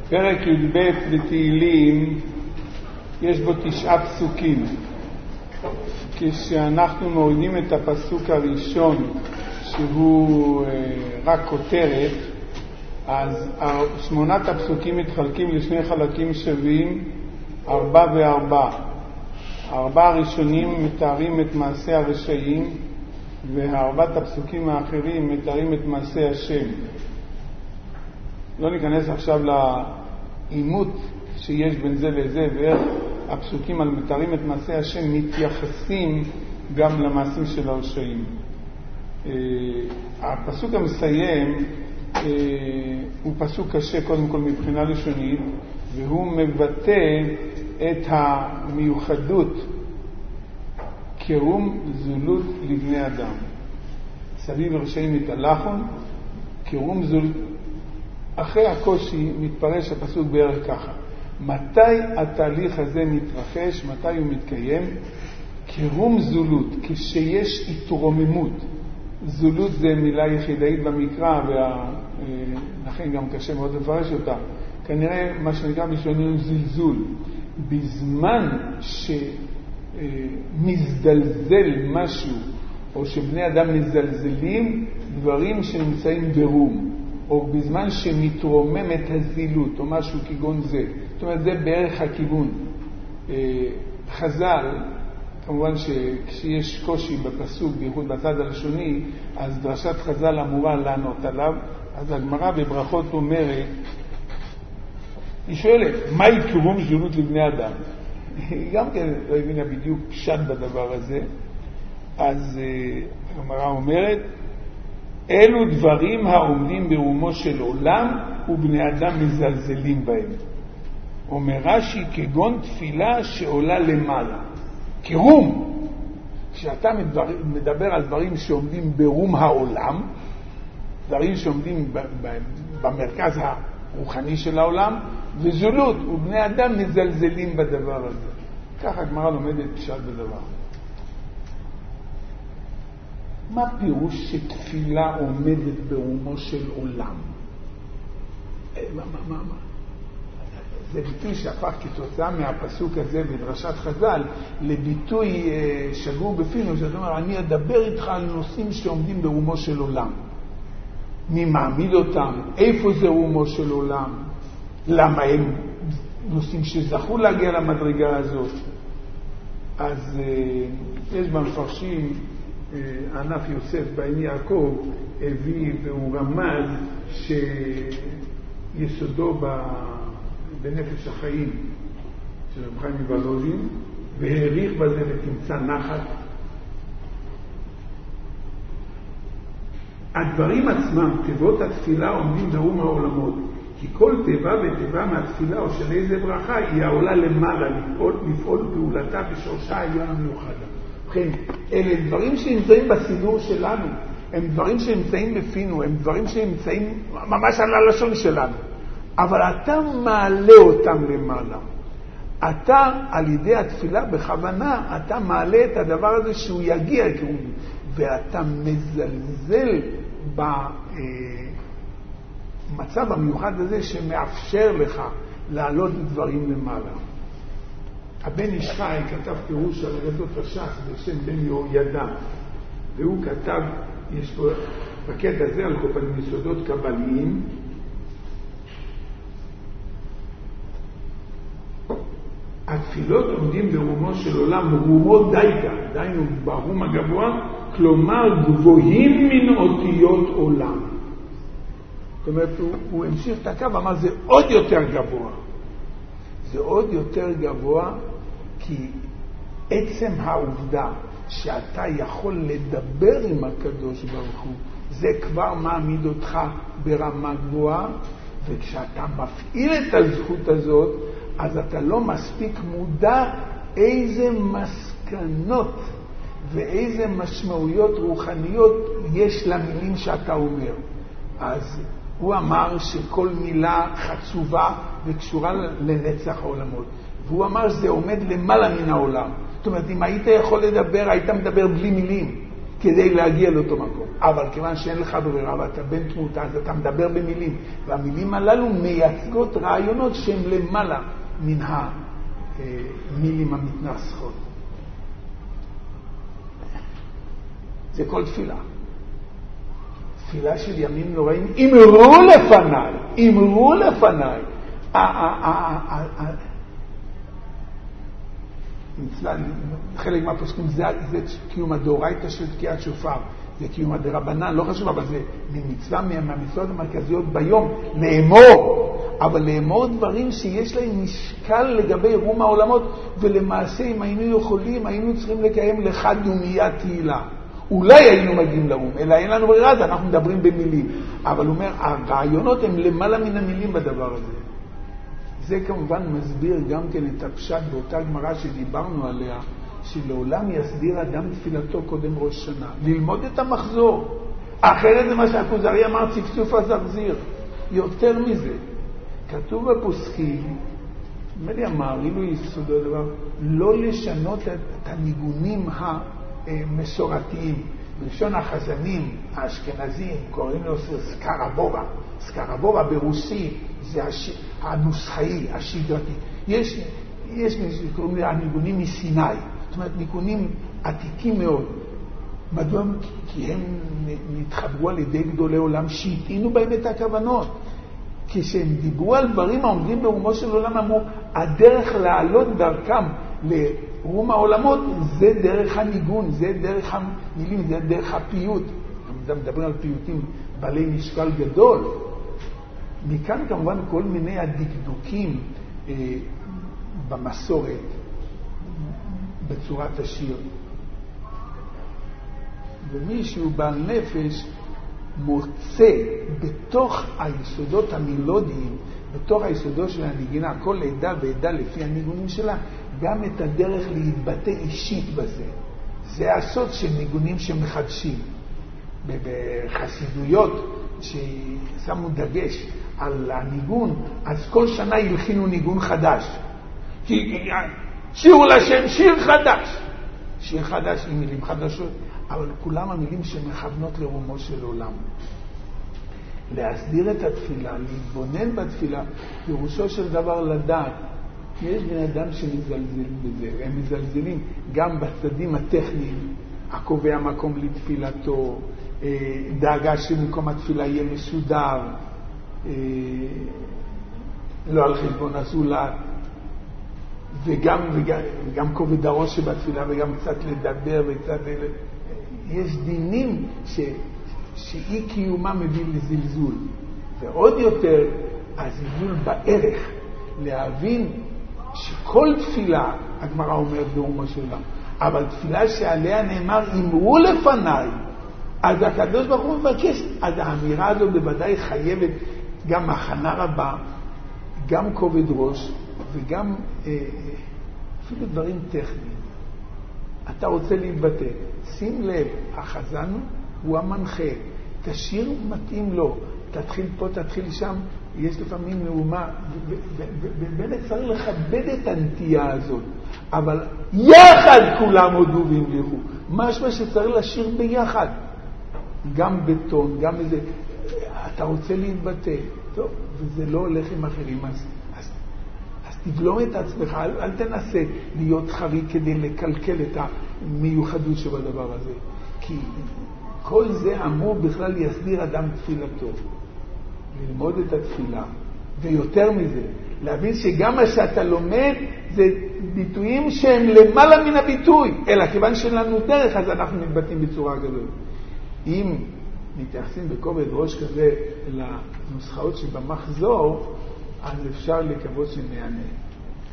פרק י"ב בתהילים יש בו 9 פסוקים. כשאנחנו מורידים את הפסוק הראשון שהוא רק כותרת, אז 8 הפסוקים מתחלקים לשני חלקים שווים, 4 ו4. 4 הראשונים מתארים את מעשה הרשעים, וה4 הפסוקים האחרים מתארים את מעשה השם. לא ניכנס עכשיו לעימות שיש בין זה לזה, ואיך הפסוקים על מתארים את מעשה השם מתייחסים גם למעשים של הרשעים. הפסוק המסיים הוא פסוק קשה קודם כל מבחינה לשונית, והוא מבטא את המיוחדות קירום זולות לבני אדם. סביב רשעים מתהלכון, קירום זולות. אחרי הקושי מתפרש הפסוק בערך ככה: מתי התהליך הזה מתרחש, מתי הוא מתקיים? קירום זולות, כשיש התרוממות. זולות זה מילה יחידאית במקרא, ולכן גם קשה מאוד לפרש אותה. כנראה מה שנקרא בשלנו זלזול. בזמן שמזדלזל משהו, או שבני אדם מזלזלים דברים שנמצאים ברום, או בזמן שמתרוממת הזילות, או משהו כגון זה. זאת אומרת, זה בערך הכיוון. חז"ל, כמובן שכשיש קושי בפסוק, בייחוד בצד הלשוני, אז דרשת חז"ל אמורה לענות עליו. אז הגמרא בברכות אומרת, היא שואלת, מהי קירום זולות לבני אדם? היא גם כן לא הבינה בדיוק פשט בדבר הזה. אז הגמרא אומרת, אלו דברים העומדים ברומו של עולם ובני אדם מזלזלים בהם. אומר רש"י, כגון תפילה שעולה למעלה. קירום, כשאתה מדבר על דברים שעומדים ברום העולם, דברים שעומדים במרכז הרוחני של העולם, וזולות, ובני אדם מזלזלים בדבר הזה. ככה הגמרא לומדת פשט בדבר. מה פירוש שתפילה עומדת ברומו של עולם? מה? זה ביטוי שהפך כתוצאה מהפסוק הזה בדרשת חז"ל לביטוי שגור בפינו, שאתה אומר, אני אדבר איתך על נושאים שעומדים ברומו של עולם. מי מעמיד אותם? איפה זה רומו של עולם? למה הם נושאים שזכו להגיע למדרגה הזאת? אז יש במפרשים, ענף יוסף בעין יעקב הביא והוא רמז שיסודו בנפש החיים של רב חיים מוולוז'ין, והעריך בזה ותמצא נחת. הדברים עצמם, תיבות התפילה, עומדים ברום העולמות, כי כל תיבה ותיבה מהתפילה או של איזה ברכה היא העולה למעלה לפעול פעולתה בשורשה העליון המיוחד. ובכן, אלה דברים שנמצאים בסידור שלנו, הם דברים שנמצאים בפינו, הם דברים שנמצאים ממש על הלשון שלנו, אבל אתה מעלה אותם למעלה. אתה על ידי התפילה בכוונה, אתה מעלה את הדבר הזה שהוא יגיע, ואתה מזלזל במצב המיוחד הזה שמאפשר לך לעלות דברים למעלה. הבן איש חי כתב פירוש על אגדות הש"ס בשם בן יהוידע, והוא כתב, יש פה בקטע הזה על כל פנים יסודות קבליים, התפילות עומדים ברומו של עולם, רומו דייקה, דיינו ברום הגבוה, כלומר גבוהים מן אותיות עולם. זאת אומרת, הוא המשיך את הקו, אמר זה עוד יותר גבוה. זה עוד יותר גבוה כי עצם העובדה שאתה יכול לדבר עם הקדוש ברוך הוא, זה כבר מעמיד אותך ברמה גבוהה, וכשאתה מפעיל את הזכות הזאת, אז אתה לא מספיק מודע איזה מסקנות ואיזה משמעויות רוחניות יש למילים שאתה אומר. אז הוא אמר שכל מילה חצובה וקשורה לנצח העולמות. והוא אמר שזה עומד למעלה מן העולם. זאת אומרת, אם היית יכול לדבר, היית מדבר בלי מילים. כדי להגיע לאותו מקום. אבל כיוון שאין לך ברירה ואתה בן תמותה, אז אתה מדבר במילים, והמילים הללו מייצגות רעיונות שהן למעלה מן המילים המתנסחות. זה כל תפילה. תפילה של ימים נוראים, אמרו לפניי. חלק מהפוסקים זה קיום הדאורייתא של תקיעת שופר, זה קיום הדרבנן, לא חשוב, אבל זה מצווה מהמצוות המרכזיות ביום, לאמור, אבל לאמור דברים שיש להם משקל לגבי רום העולמות, ולמעשה אם היינו יכולים, היינו צריכים לקיים לך דומיית תהילה. אולי היינו מגיעים לרום, אלא אין לנו ברירה, אז אנחנו מדברים במילים. אבל הוא אומר, הרעיונות הם למעלה מן המילים בדבר הזה. זה כמובן מסביר גם כן את הפשט באותה גמרא שדיברנו עליה, שלעולם יסדיר אדם תפילתו קודם ראש שנה. ללמוד את המחזור. אחרת זה מה שהכוזרי אמר, צפצוף הזרזיר. יותר מזה, כתוב בפוסקים, נדמה לי אמר, אילו יסודו הדבר, לא לשנות את הניגונים המסורתיים. בלשון החזנים, האשכנזים, קוראים לו סקרבובה. סקרבובה ברוסי זה הנוסחאי, השגרתי. יש קוראים לה הניגונים מסיני. זאת אומרת, ניגונים עתיקים מאוד. מדוע? כי הם נתחברו על ידי גדולי עולם שהטעינו בהם את הכוונות. כשהם דיברו על דברים העומדים ברומו של עולם, אמרו, הדרך לעלות דרכם לרום העולמות, זה דרך הניגון, זה דרך המילים, זה דרך הפיוט. מדברים על פיוטים בעלי משקל גדול. מכאן כמובן כל מיני הדקדוקים במסורת, בצורת השיר. ומישהו בעל נפש מוצא בתוך היסודות המילודיים, בתוך היסודות של הנגינה, כל עדה ועדה לפי הניגונים שלה, גם את הדרך להתבטא אישית בזה. זה הסוד של ניגונים שמחדשים. בחסידויות ששמו דגש על הניגון, אז כל שנה ילחינו ניגון חדש. כי שירו לשם שיר חדש. שיר חדש עם מילים חדשות, אבל כולם המילים שמכוונות לרומו של עולם. להסדיר את התפילה, להתבונן בתפילה, פירושו של דבר לדעת. יש בני אדם שמזלזלים בזה, הם מזלזלים גם בצדדים הטכניים, הקובע מקום לתפילתו, דאגה שמקום התפילה יהיה מסודר, לא על חשבון הזולת, וגם כובד הראש שבתפילה, וגם קצת לדבר וקצת... יש דינים שאי קיומה מביא לזלזול. ועוד יותר, הזלזול בערך, להבין שכל תפילה, הגמרא אומרת ברומו של עולם, אבל תפילה שעליה נאמר, אמרו לפניי, אז הקדוש ברוך הוא מבקש, אז האמירה הזו בוודאי חייבת גם הכנה רבה, גם כובד ראש, וגם אפילו דברים טכניים. אתה רוצה להתבטא, שים לב, החזן הוא המנחה, תשיר מתאים לו, תתחיל פה, תתחיל שם, יש לפעמים נאומה, ובאמת צריך לכבד את הנטייה הזאת, אבל יחד כולם הודו והמליכו, משהו שצריך לשיר ביחד, גם בטון, גם איזה, אתה רוצה להתבטא, טוב, וזה לא הולך עם אחרים, אז תבלום את עצמך, אל תנסה להיות חריג כדי לקלקל את המיוחדות שבדבר הזה, כי כל זה אמור בכלל יסדיר אדם תפילתו, ללמוד את התפילה, ויותר מזה, להבין שגם מה שאתה לומד זה ביטויים שהם למעלה מן הביטוי, אלא כיוון שלנו דרך, אז אנחנו מתבטאים בצורה גדולה. אם מתייחסים בכובד ראש כזה לנוסחאות שבמחזור, אז אפשר לקוות שנענה.